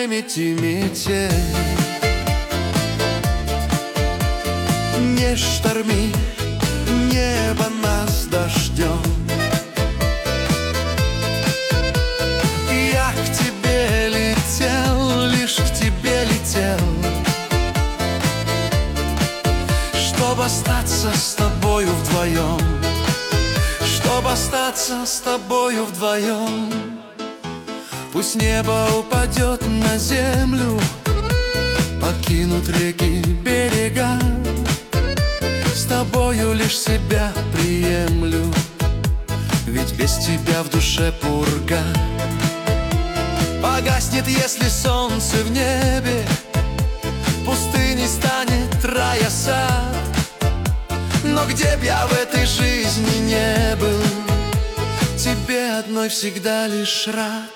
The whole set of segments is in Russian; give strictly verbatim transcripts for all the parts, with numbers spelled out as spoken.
не мети метель, не шторми небо нас дождем. Я к тебе летел, лишь к тебе летел, чтобы остаться с тобою вдвоем, чтобы остаться с тобою вдвоем. Пусть небо упадет на землю, покинут реки берега, с тобою лишь себя приемлю, ведь без тебя в душе пурга. Погаснет, если солнце в небе, пустыней станет рай сад. Но где б я в этой жизни не был, тебе одной всегда лишь рад.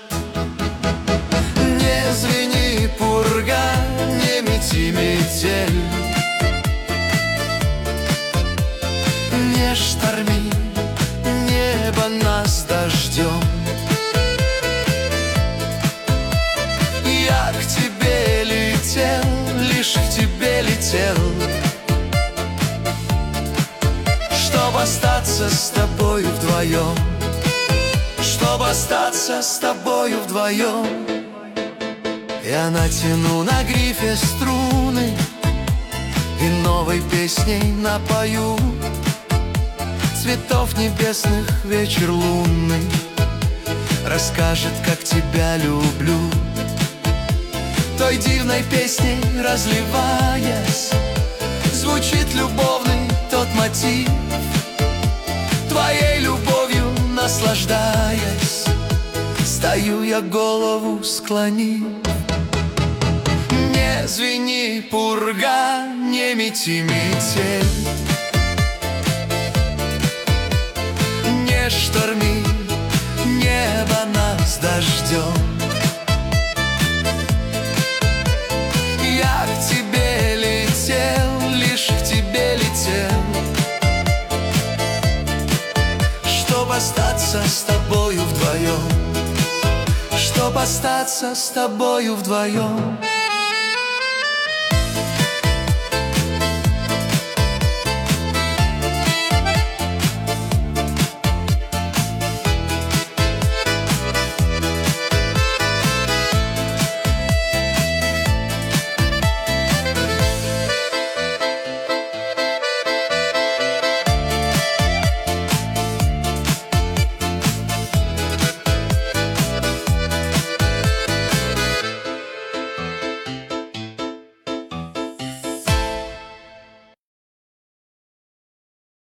Не звени, пурга, не мети метель, не шторми небо нас дождем. Я к тебе летел, лишь к тебе летел, чтобы остаться с тобою вдвоем, чтобы остаться с тобою вдвоем. Я натяну на грифе струны и новой песней напою. Цветов небесных вечер лунный расскажет, как тебя люблю. Той дивной песней разливаясь, звучит любовный тот мотив. Твоей любовью наслаждаясь, стою я голову склонив. Не звени, пурга, не мети метель, не шторми небо нас дождем. Я к тебе летел, лишь к тебе летел, чтобы остаться с тобою вдвоем, чтобы остаться с тобою вдвоем.